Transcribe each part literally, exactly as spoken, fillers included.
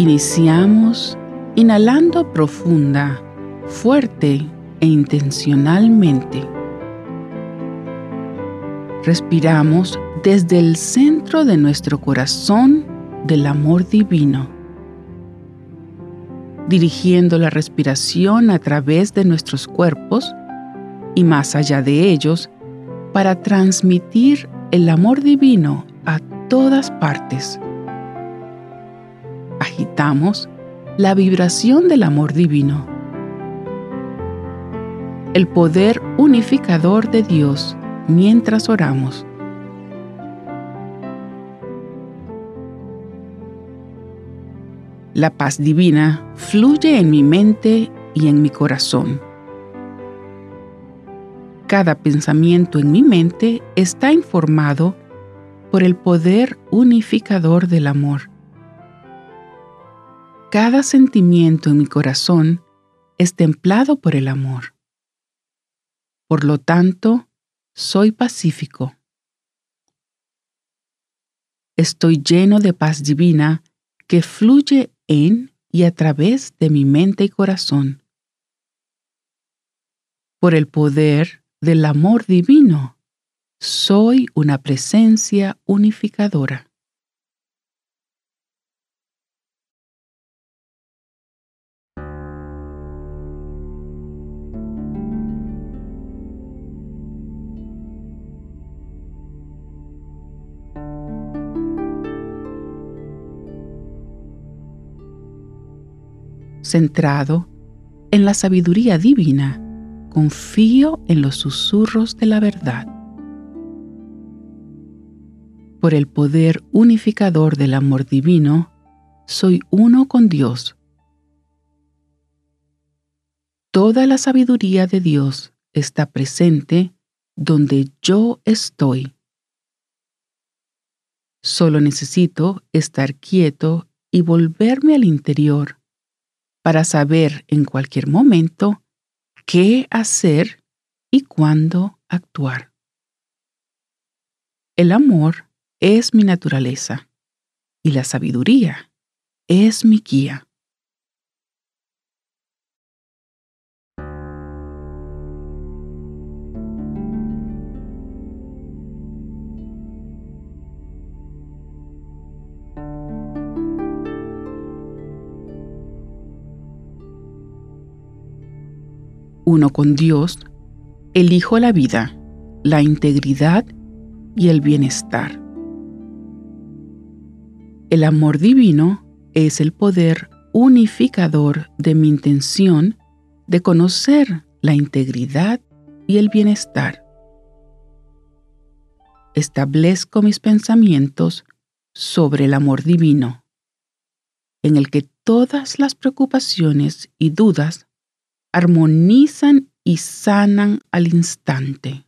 Iniciamos inhalando profunda, fuerte e intencionalmente. Respiramos desde el centro de nuestro corazón del amor divino, dirigiendo la respiración a través de nuestros cuerpos y más allá de ellos para transmitir el amor divino a todas partes. Agitamos la vibración del amor divino. El poder unificador de Dios mientras oramos. La paz divina fluye en mi mente y en mi corazón. Cada pensamiento en mi mente está informado por el poder unificador del amor. Cada sentimiento en mi corazón es templado por el amor. Por lo tanto, soy pacífico. Estoy lleno de paz divina que fluye en y a través de mi mente y corazón. Por el poder del amor divino, soy una presencia unificadora. Centrado en la sabiduría divina, confío en los susurros de la verdad. Por el poder unificador del amor divino, soy uno con Dios. Toda la sabiduría de Dios está presente donde yo estoy. Solo necesito estar quieto y volverme al interior para saber en cualquier momento qué hacer y cuándo actuar. El amor es mi naturaleza y la sabiduría es mi guía. Uno con Dios, elijo la vida, la integridad y el bienestar. El amor divino es el poder unificador de mi intención de conocer la integridad y el bienestar. Establezco mis pensamientos sobre el amor divino, en el que todas las preocupaciones y dudas armonizan y sanan al instante.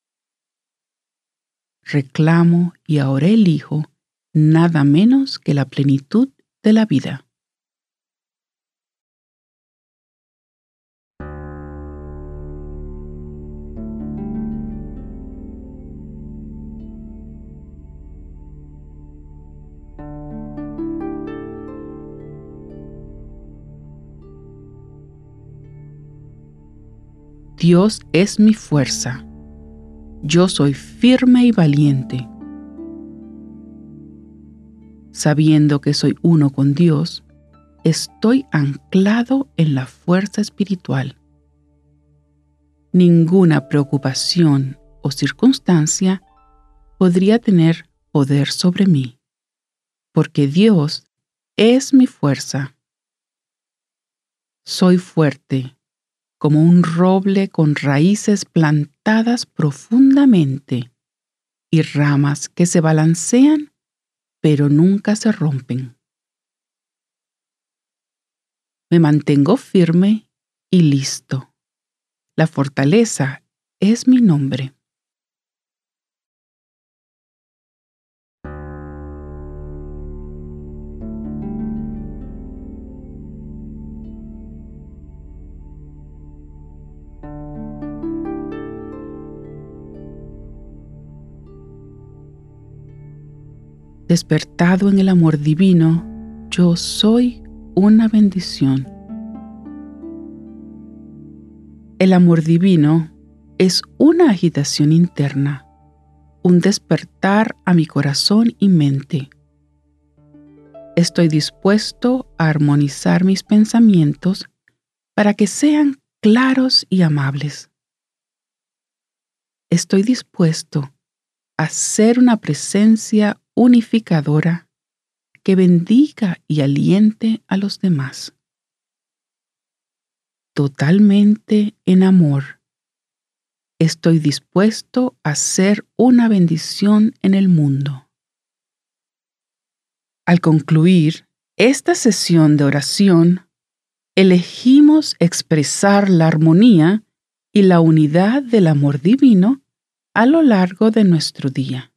Reclamo y ahora elijo nada menos que la plenitud de la vida. Dios es mi fuerza. Yo soy firme y valiente. Sabiendo que soy uno con Dios, estoy anclado en la fuerza espiritual. Ninguna preocupación o circunstancia podría tener poder sobre mí, porque Dios es mi fuerza. Soy fuerte, como un roble con raíces plantadas profundamente y ramas que se balancean pero nunca se rompen. Me mantengo firme y listo. La fortaleza es mi nombre. Despertado en el amor divino, yo soy una bendición. El amor divino es una agitación interna, un despertar a mi corazón y mente. Estoy dispuesto a armonizar mis pensamientos para que sean claros y amables. Estoy dispuesto a ser una presencia unificadora que bendiga y aliente a los demás. Totalmente en amor, estoy dispuesto a ser una bendición en el mundo. Al concluir esta sesión de oración, elegimos expresar la armonía y la unidad del amor divino a lo largo de nuestro día.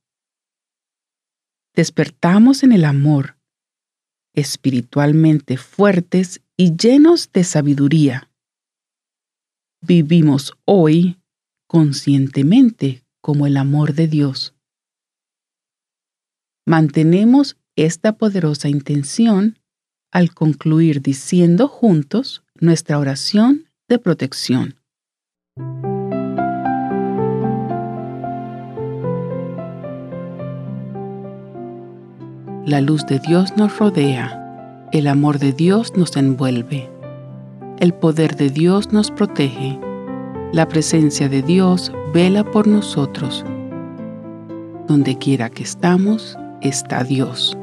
Despertamos en el amor, espiritualmente fuertes y llenos de sabiduría. Vivimos hoy conscientemente como el amor de Dios. Mantenemos esta poderosa intención al concluir diciendo juntos nuestra oración de protección. La luz de Dios nos rodea, el amor de Dios nos envuelve, el poder de Dios nos protege, la presencia de Dios vela por nosotros. Donde quiera que estamos, está Dios.